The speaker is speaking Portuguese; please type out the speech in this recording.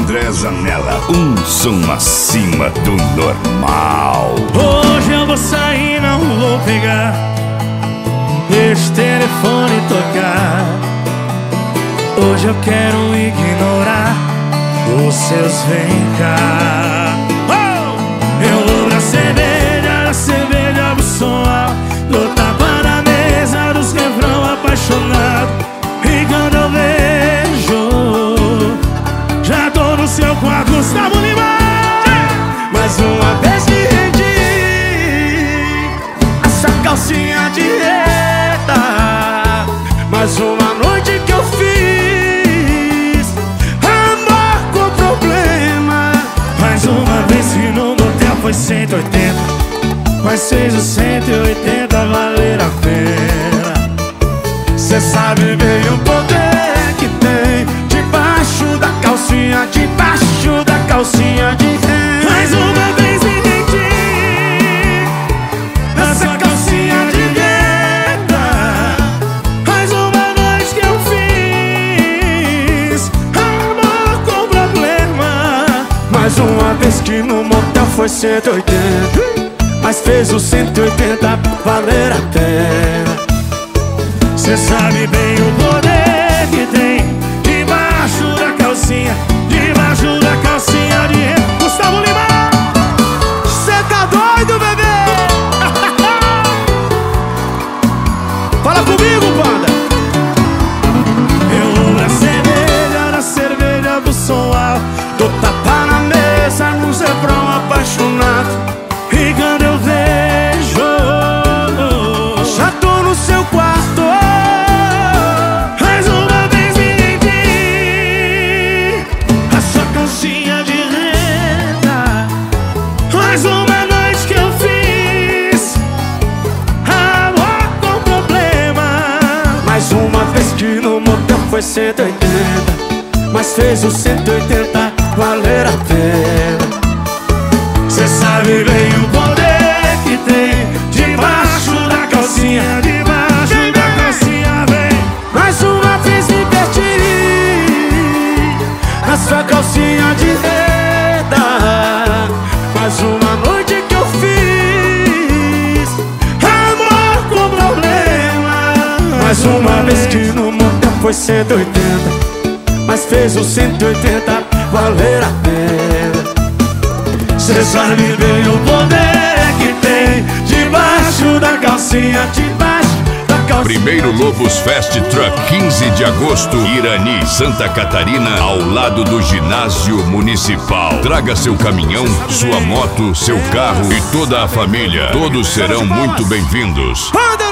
André Zanella, um som acima do normal. Hoje eu vou sair, não vou pegar, deixa o telefone tocar. Hoje eu quero ignorar os seus vem cá. Eu vou na cerveja do som alto, dou tapa na mesa dos refrão apaixonado. E quando eu vejo, já tô no seu quarto, Gustavo Lima. Mais uma vez que rendi essa calcinha de reta. Mais uma noite que eu fiz amor com problema. Mais uma vez que no motel foi 180, mas fez os 180 valer a pena. Cê sabe bem o poder que tem debaixo da calcinha, debaixo da calcinha de renda. Mais uma vez me entendi nessa calcinha de renda. mais uma noite que eu fiz amor com problema. Mais uma vez que no motel foi 180, mas fez os 180 valer a pena. Cê sabe bem o poder que tem debaixo da calcinha, debaixo da calcinha de renda. Gustavo Lima. Cê tá doido, bebê? Fala comigo, banda. Eu vou na cerveja do som alto, Dou tapa na mesa nos refrão apaixonado. e quando eu vejo, Já tô no seu quarto. mais uma vez me entendi a sua calcinha de renda. Mais uma noite que eu fiz amor com problema. Mais uma vez que no motel foi 180, mas fez os 180 valer a pena. Cê sabe bem o poder que tem debaixo da calcinha, debaixo da calcinha, vem. Mais uma vez me perdi na sua calcinha de renda. Mais uma noite que eu fiz Amor com problema. mais uma vez que no motel foi 180, mas fez os 180 valer a pena. Cê sabe bem o poder que tem debaixo da calcinha, debaixo da calcinha. Primeiro Lobos Fest Truck, 15 de agosto, Irani, Santa Catarina, ao lado do ginásio municipal. Traga seu caminhão, sua moto, seu carro e toda a família. Todos serão muito bem-vindos.